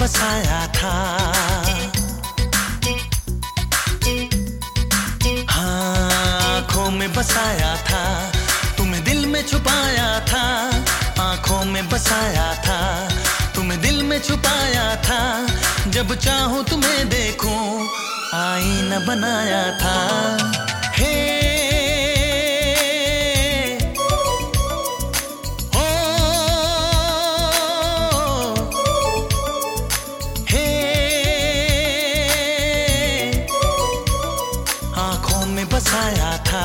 बसाया था, हाँ आँखों में बसाया था, तुम्हें दिल में छुपाया था, आँखों में बसाया था, तुम्हें दिल में छुपाया था, जब चाहूं तुम्हें देखूं आईना बनाया था। हे आँखों में बसाया था,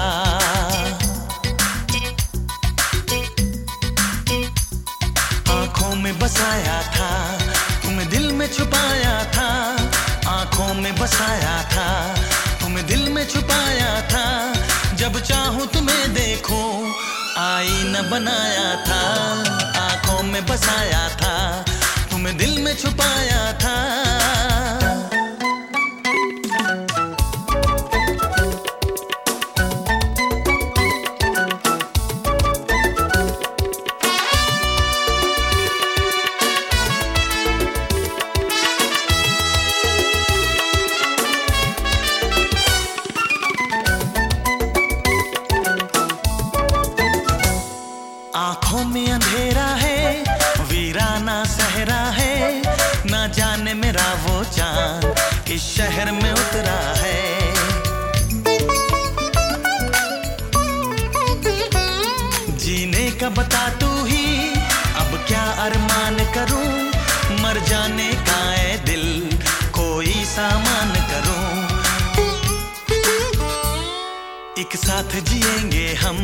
आँखों में बसाया था, तुम्हें दिल में छुपाया था, आँखों में बसाया था, तुम्हें दिल में छुपाया था, जब चाहूं तुम्हें देखूं आईना बनाया था, आँखों में बसाया था, तुम्हें दिल में छुपाया था। आँखों में अंधेरा है, वीराना सहरा है, ना जाने मेरा वो चांद किस शहर में उतरा है। जीने का बता तू ही, अब क्या अरमान करूं, मर जाने का है दिल कोई सामान करूं। एक साथ जिएंगे हम,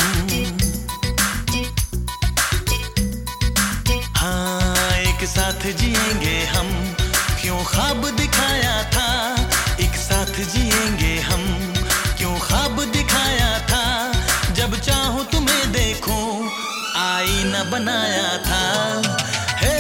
एक साथ जिएंगे हम, क्यों ख्वाब दिखाया था, एक साथ जिएंगे हम, क्यों ख्वाब दिखाया था, जब चाहूं तुम्हें देखूं आईना बनाया था। हे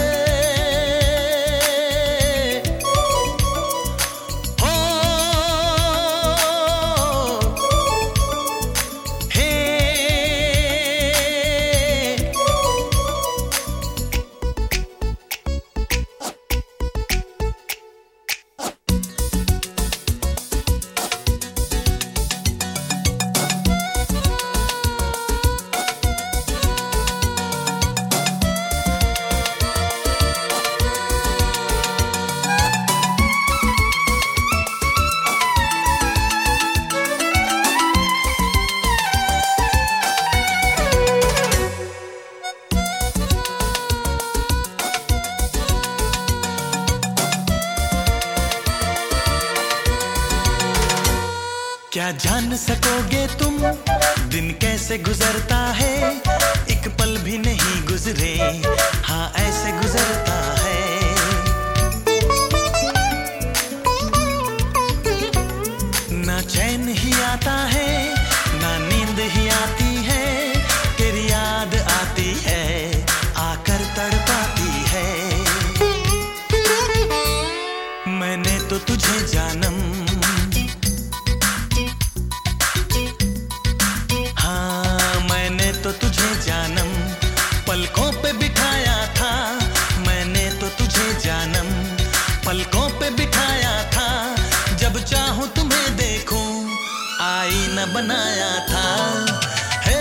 क्या जान सकोगे तुम दिन कैसे गुजरता है, एक पल भी नहीं गुजरे, हाँ ऐसे गुजरता है। ना चैन ही आता है, ना नींद ही आती है, तेरी याद आती है, आकर तड़पाती है। मैंने तो तुझे जानम, तो तुझे जानम पलकों पे बिठाया था, मैंने तो तुझे जानम पलकों पे बिठाया था, जब चाहूं तुम्हें देखूं आईना बनाया था। हे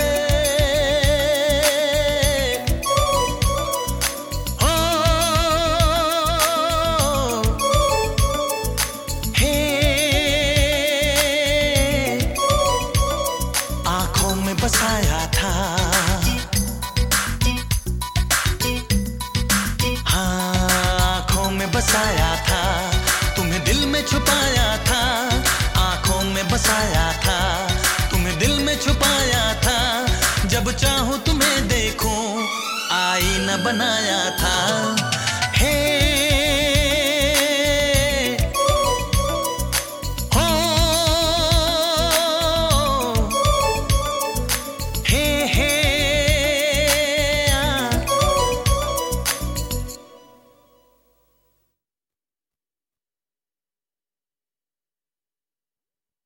ओ हे आँखों में बसाया था, बसाया था, तुम्हें दिल में छुपाया था, आँखों में बसाया था, तुम्हें दिल में छुपाया था, जब चाहूं तुम्हें देखूं आईना बनाया था।